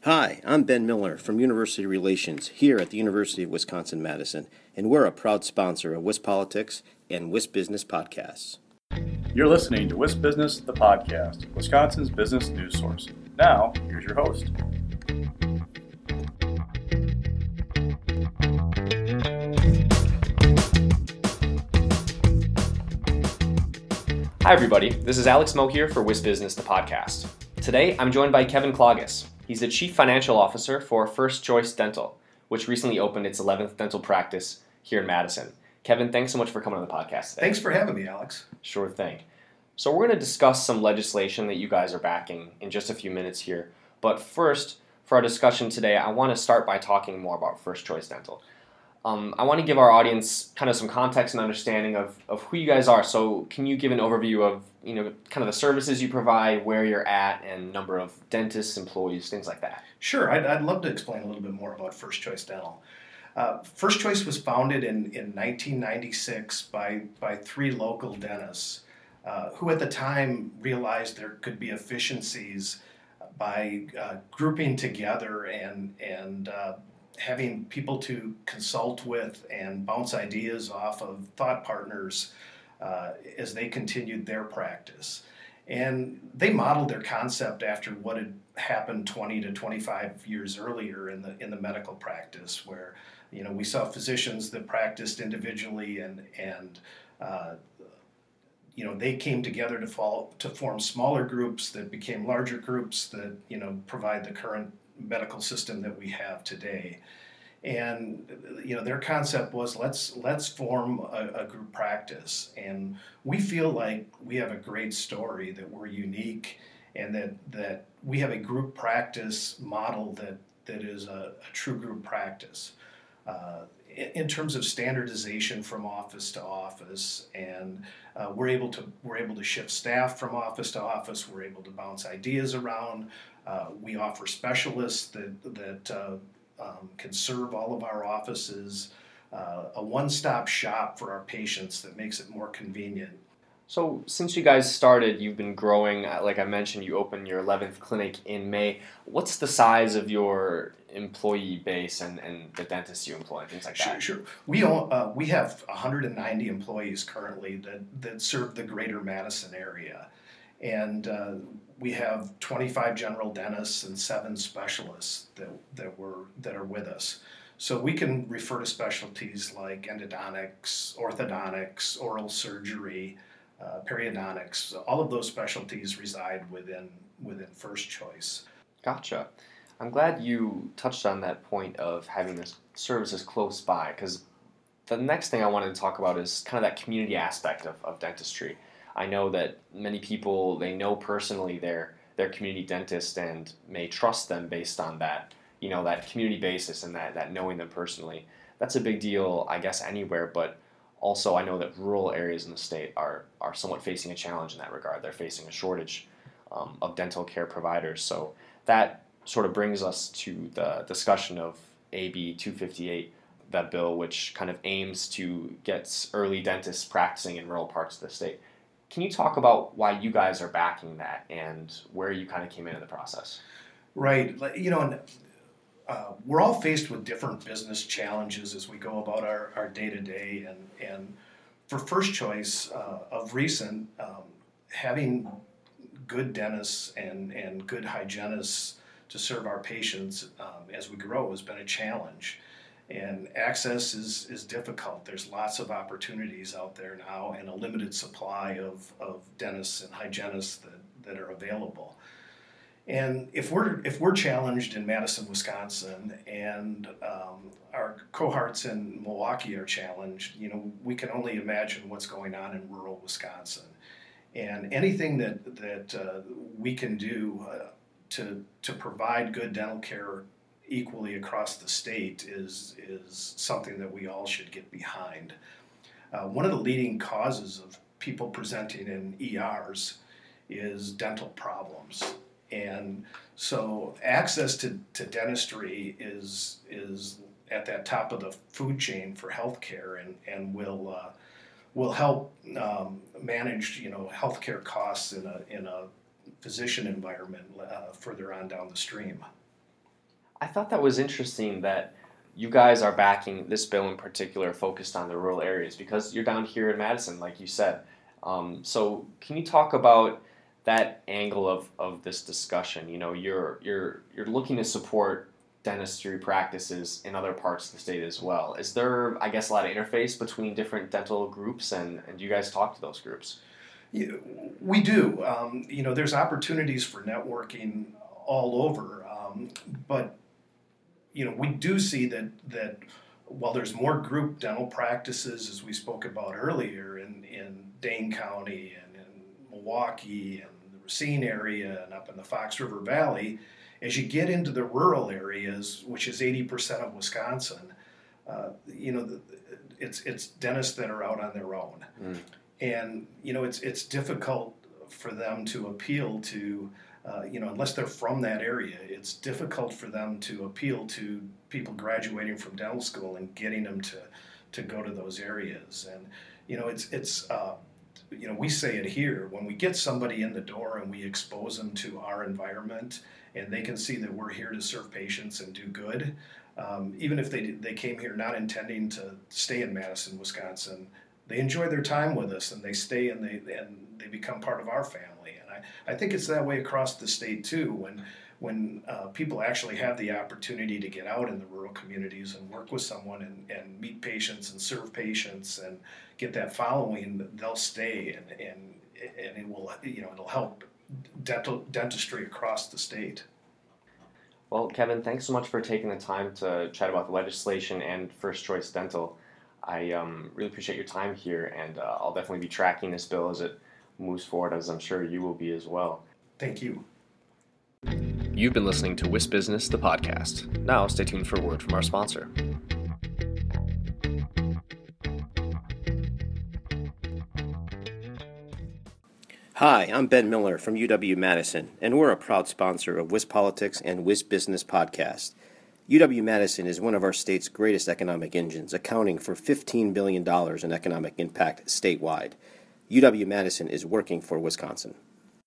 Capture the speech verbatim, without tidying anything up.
Hi, I'm Ben Miller from University Relations here at the University of Wisconsin-Madison, and we're a proud sponsor of WisPolitics and WisBusiness podcasts. You're listening to WisBusiness, the podcast, Wisconsin's business news source. Now, here's your host. Hi, everybody. This is Alex Moe here for WisBusiness, the podcast. Today, I'm joined by Kevin Klages. He's the Chief Financial Officer for First Choice Dental, which recently opened its eleventh dental practice here in Madison. Kevin, thanks so much for coming on the podcast today. Thanks for having me, Alex. Sure thing. So we're going to discuss some legislation that you guys are backing in just a few minutes here. But first, for our discussion today, I want to start by talking more about First Choice Dental. Um, I want to give our audience kind of some context and understanding of, of who you guys are. So can you give an overview of, you know, kind of the services you provide, where you're at, and number of dentists, employees, things like that? Sure. I'd, I'd love to explain a little bit more about First Choice Dental. Uh, First Choice was founded in, in nineteen ninety-six by, by three local dentists uh, who at the time realized there could be efficiencies by uh, grouping together and, and uh, having people to consult with and bounce ideas off of thought partners uh, as they continued their practice. And they modeled their concept after what had happened twenty to twenty-five years earlier in the in the medical practice, where you know we saw physicians that practiced individually and and uh, you know they came together to fall to form smaller groups that became larger groups that you know provide the current medical system that we have today. And you know their concept was let's let's form a, a group practice, and we feel like we have a great story, that we're unique, and that that we have a group practice model that that is a, a true group practice uh, in, in terms of standardization from office to office, and uh, we're able to we're able to shift staff from office to office. We're able to bounce ideas around. Uh, we offer specialists that that uh, um, can serve all of our offices, uh, a one-stop shop for our patients that makes it more convenient. So since you guys started, you've been growing. Like I mentioned, you opened your eleventh clinic in May. What's the size of your employee base and, and the dentists you employ, things like Sure, that? sure. We own, uh, we have one hundred ninety employees currently that, that serve the greater Madison area. And uh, we have twenty-five general dentists and seven specialists that that were that are with us. So we can refer to specialties like endodontics, orthodontics, oral surgery, uh, periodontics. All of those specialties reside within within First Choice. Gotcha. I'm glad you touched on that point of having the services close by, because the next thing I wanted to talk about is kind of that community aspect of, of dentistry. I know that many people, they know personally their their community dentist and may trust them based on that, you know, that community basis and that, that knowing them personally. That's a big deal, I guess, anywhere, but also I know that rural areas in the state are, are somewhat facing a challenge in that regard. They're facing a shortage um, of dental care providers. So that sort of brings us to the discussion of A B two fifty-eight, that bill which kind of aims to get early dentists practicing in rural parts of the state. Can you talk about why you guys are backing that and where you kind of came into the process? Right. You know, uh, we're all faced with different business challenges as we go about our, our day-to-day. And, and for First Choice, uh, of recent, um, having good dentists and, and good hygienists to serve our patients um, as we grow has been a challenge. And access is, is difficult. There's lots of opportunities out there now and a limited supply of, of dentists and hygienists that, that are available. And if we're if we're challenged in Madison, Wisconsin, and um, our cohorts in Milwaukee are challenged, you know, we can only imagine what's going on in rural Wisconsin. And anything that that uh, we can do uh, to to provide good dental care equally across the state is is something that we all should get behind. Uh, one of the leading causes of people presenting in E Rs is dental problems, and so access to, to dentistry is is at that top of the food chain for healthcare, and and will uh, will help um, manage you know healthcare costs in a in a physician environment uh, further on down the stream. I thought that was interesting that you guys are backing this bill in particular focused on the rural areas because you're down here in Madison, like you said. Um, so can you talk about that angle of, of this discussion? You know, you're you're you're looking to support dentistry practices in other parts of the state as well. Is there, I guess, a lot of interface between different dental groups, and, and do you guys talk to those groups? Yeah, we do. Um, you know, there's opportunities for networking all over, um, but you know, we do see that that while there's more group dental practices, as we spoke about earlier, in, in Dane County and in Milwaukee and the Racine area and up in the Fox River Valley, as you get into the rural areas, which is eighty percent of Wisconsin, uh, you know, the, it's it's dentists that are out on their own. Mm. And, you know, it's it's difficult for them to appeal to, uh, you know, unless they're from that area, it's difficult for them to appeal to people graduating from dental school and getting them to, to go to those areas. And, you know, it's, it's uh, you know, we say it here, when we get somebody in the door and we expose them to our environment and they can see that we're here to serve patients and do good, um, even if they they came here not intending to stay in Madison, Wisconsin, they enjoy their time with us and they stay and they and they become part of our family. And I, I think it's that way across the state too, when when uh, people actually have the opportunity to get out in the rural communities and work with someone and, and meet patients and serve patients and get that following, they'll stay and and, and it will, you know, it'll help dental dentistry across the state. Well, Kevin, thanks so much for taking the time to chat about the legislation and First Choice Dental. I um, really appreciate your time here, and uh, I'll definitely be tracking this bill as it moves forward, as I'm sure you will be as well. Thank you. You've been listening to Wisp Business, the podcast. Now, stay tuned for a word from our sponsor. Hi, I'm Ben Miller from U W-Madison, and we're a proud sponsor of Wisp Politics and Wisp Business Podcast. U W-Madison is one of our state's greatest economic engines, accounting for fifteen billion dollars in economic impact statewide. U W-Madison is working for Wisconsin.